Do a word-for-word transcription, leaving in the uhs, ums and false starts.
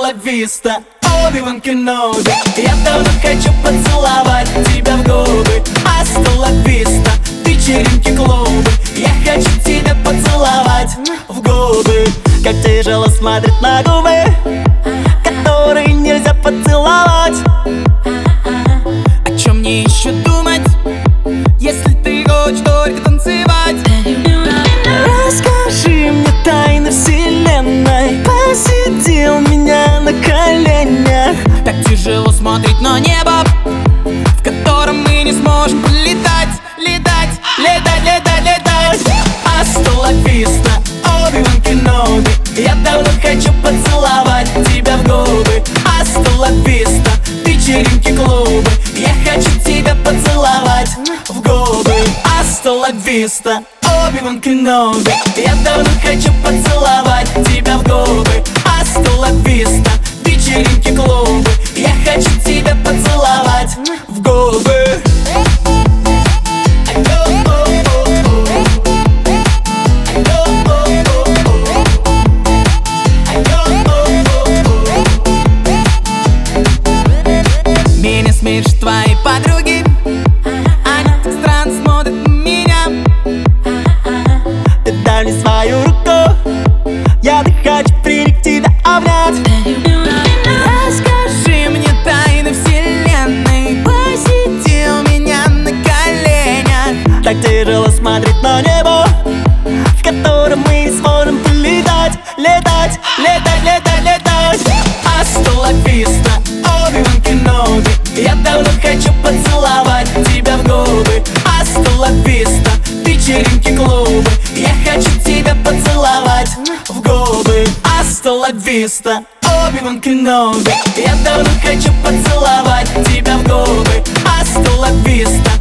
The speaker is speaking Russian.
ла виста, Оби-Ван Кеноби. Я давно хочу поцеловать тебя в губы. Аста ла виста, вечеринки, клубы. Я хочу тебя поцеловать в губы. Как тяжело смотреть на губы, которые нельзя поцеловать. О чем мне еще думать, если ты хочешь только танцевать? Расскажи мне тайны вселенной. Посидел меня на коленях. Так тяжело смотреть на небо, в котором мы не сможем полетать, летать, летать, летать, летать. Аста ла виста, Оби-Ван Кеноби. Я давно хочу поцеловать тебя в губы. Аста ла виста, вечеринки, клубы. Я хочу тебя поцеловать в губы. Аста ла виста, Оби-Ван Кеноби. Я давно хочу поцеловать тебя в губы. Аста ла виста, вечеринки, клубы. Я хочу тебя поцеловать в губы. Меня смешат твои подруги, они так странно смотрят на меня. Ты дай мне свою руку, я так хочу приник тебя обнять. Расскажи мне тайны вселенной. Посидел меня на коленях. Так тяжело смотреть на небо, в котором мы сможем полетать, летать, летать, летать, летать. Аста ла виста, Оби-Ван Кеноби. Я давно хочу поцеловать тебя в губы. Аста ла виста, вечеринки, клубы. Я хочу тебя поцеловать в губы. Аста ла виста, Оби-Ван Кеноби. Я давно хочу поцеловать тебя в губы. Аста ла виста,